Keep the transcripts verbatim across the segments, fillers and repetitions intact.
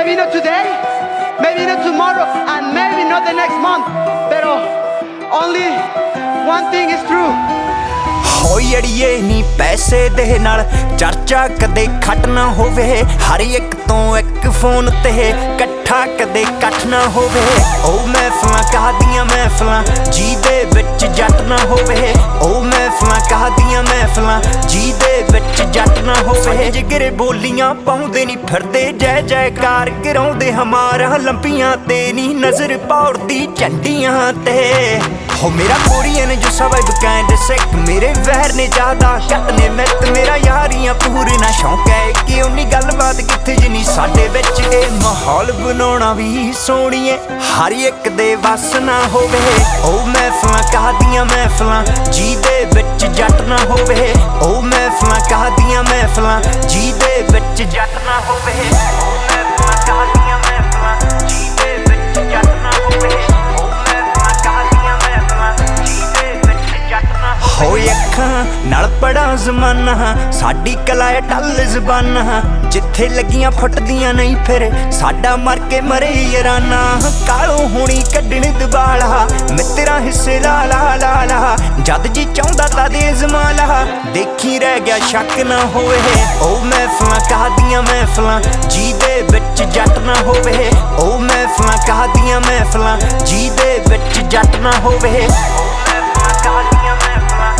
Maybe not today, maybe not tomorrow, and maybe not the next month. Pero only one thing is true. ਹੋਈ ਅੜੀਏ ਨੀ ਪੈਸੇ ਦੇ ਨਾਲ ਚਰਚਾ ਕਦੇ ਖੱਟ ਨਾ ਹੋਵੇ, ਹਰ ਇੱਕ ਤੋਂ ਇੱਕ ਫੋਨ ਤੇ ਇਕੱਠਾ ਕਦੇ ਇਕੱਠ ਨਾ ਹੋਵੇ। ਉਹ ਮਹਿਫਲਾਂ ਕਹਦੀਆਂ ਮਹਿਫਲਾਂ ਜਿਹਦੇ ਵਿੱਚ ਜੱਟ ਨਾ ਹੋਵੇ, ਉਹ ਮਹਿਫਲਾਂ ਕਹਦੀਆਂ ਮਹਿਫਲਾਂ ਜਿਹਦੇ ਵਿੱਚ ਜੱਟ ਨਾ ਹੋਵੇ। ਜਿਗਰੇ ਬੋਲੀਆਂ ਪਾਉਂਦੇ ਨੀ ਫਿਰਦੇ, ਜੈ ਜੈਕਾਰ ਕਰਾਉਂਦੇ ਹਮਾਰਾ ਲੰਪੀਆਂ ਤੇ ਨੀ ਨਜ਼ਰ ਪੌੜਦੀ ਝੰਡੀਆਂ ਤੇ। ਹੋ ਮੇਰਾ ਕੋਰੀਅਨ ਜੋ ਸਵਾਈ ਬਕਾਇੰਡ ਸਿੱਖ ਮੇਰੇ ਵਹਿਰ ਨੇ ਜ਼ਿਆਦਾ ਘੱਟ ਨੇ ਮਿੱਤ ਮੇਰਾ ਯਾਰੀਆਂ ਪੂਰਨਾ ਸ਼ੌਂਕ ਹੈ ਕਿ ਉਨੀ ਗੱਲਬਾਤ ਕਿੱਥੇ ਜਿੰਨੀ ਸਾਡੇ ਵਿੱਚ। ਇਹ ਮਾਹੌਲ ਬਣਾਉਣਾ ਵੀ ਸੋਹਣੀਏ ਹਰ ਇੱਕ ਦੇ ਵੱਸ ਨਾ ਹੋਵੇ। ਉਹ ਮਹਿਫਲਾਂ ਕਹਦੀਆਂ ਮਹਿਫਲਾਂ ਜਿਹਦੇ ਵਿੱਚ ਜੱਟ ਨਾ ਹੋਵੇ, ਉਹ ਮਹਿਫਲਾਂ ਕਹਦੀਆਂ ਮਹਿਫਲਾਂ ਜਿਹਦੇ ਵਿੱਚ ਜੱਟ ਨਾ ਹੋਵੇ। ਉਹ ਮਹਿਫਲਾਂ ਕਹਦੀਆਂ ਮਹਿਫਲਾਂ ਜਿਹਦੇ ਵਿੱਚ ਜੱਟ ਨਾ ਹੋਵੇ, ਉਹ ਮਹਿਫਲਾਂ ਕਹਦੀਆਂ ਮਹਿਫਲਾਂ ਜਿਹਦੇ ਵਿੱਚ ਜੱਟ ਨਾ ਹੋਵੇ। ਅੱਖਾਂ ਨਾਲ ਪੜਾ ਜ਼ਮਾਨਾ ਸਾਡੀ ਕਲਾ ਹੈ ਟੱਲ ਜ਼ਬਾਨਾਂ, ਜਿੱਥੇ ਲੱਗੀਆਂ ਫੁੱਟਦੀਆਂ ਨਹੀਂ ਫਿਰ ਸਾਡਾ ਮਰ ਕੇ ਮਰੇ ਯਾਰਾਨਾ। ਕਾਲੋਂ ਹੋਣੀ ਕੱਢਣ ਦਬਾਲਾ ਮਿੱਤਰਾਂ ਹਿੱਸੇ ਲਾ ਲਾ ਲਾ ਲਾ, ਜਦ ਜੀ ਚਾਹੁੰਦਾ ਤਾਂ ਦੇ ਜ਼ਮਾਲਾ ਦੇਖੀ ਰਹਿ ਗਿਆ ਸ਼ੱਕ ਨਾ ਹੋਵੇ। ਉਹ ਮਹਿਫਲਾਂ ਕਹਦੀਆਂ ਮਹਿਫਲਾਂ ਜਿਹਦੇ ਵਿੱਚ ਜੱਟ ਨਾ ਹੋਵੇ, ਉਹ ਮਹਿਫਲਾਂ ਕਹਦੀਆਂ ਮਹਿਫਲਾਂ ਜਿਹਦੇ ਵਿੱਚ ਜੱਟ ਨਾ ਹੋਵੇ। ਉਹ ਮਹਿਫਲਾਂ ਕਹਦੀਆਂ ਮਹਿਫਲਾਂ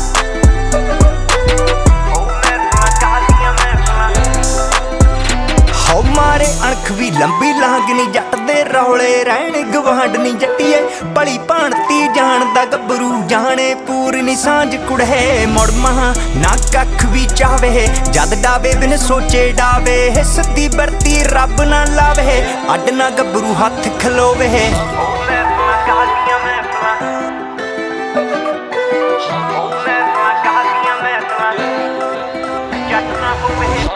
ਹੋ ਮਾਰੇ ਅਣਖ ਵੀ ਲੰਬੀ ਲਾਂਗਨੀ ਜੱਟ ਦੇ ਰੌਲੇ ਰਹਿਣ ਗਵਾਂਢ ਨੀ ਜੱਟੀਏ। ਭਲੀ ਭਾਣਤੀ ਜਾਣਦਾ ਗੱਭਰੂ ਜਾਣੇ ਪੂਰਨੀ ਸਾਂਝ ਕੁੜੇ ਮੁੜ ਮਹਾਂ ਨਾ ਕੱਖ ਵੀ ਚਾਵੇ, ਜਦ ਡਾਵੇ ਬਿਨ ਸੋਚੇ ਡਾਵੇ। ਸਿੱਧੀ ਵਰਤੀ ਰੱਬ ਨਾ ਲਾਵੇ, ਅੱਡ ਨਾ ਗੱਭਰੂ ਹੱਥ ਖਲੋਵੇ। ਉਹ ਮਹਿਫਲਾਂ ਕਹਦੀਆਂ ਮਹਿਫਲਾਂ, ਉਹ ਮਹਿਫਲਾਂ ਕਹਦੀਆਂ ਮਹਿਫਲਾਂ ਜੱਟ ਨਾ ਹੋਵੇ।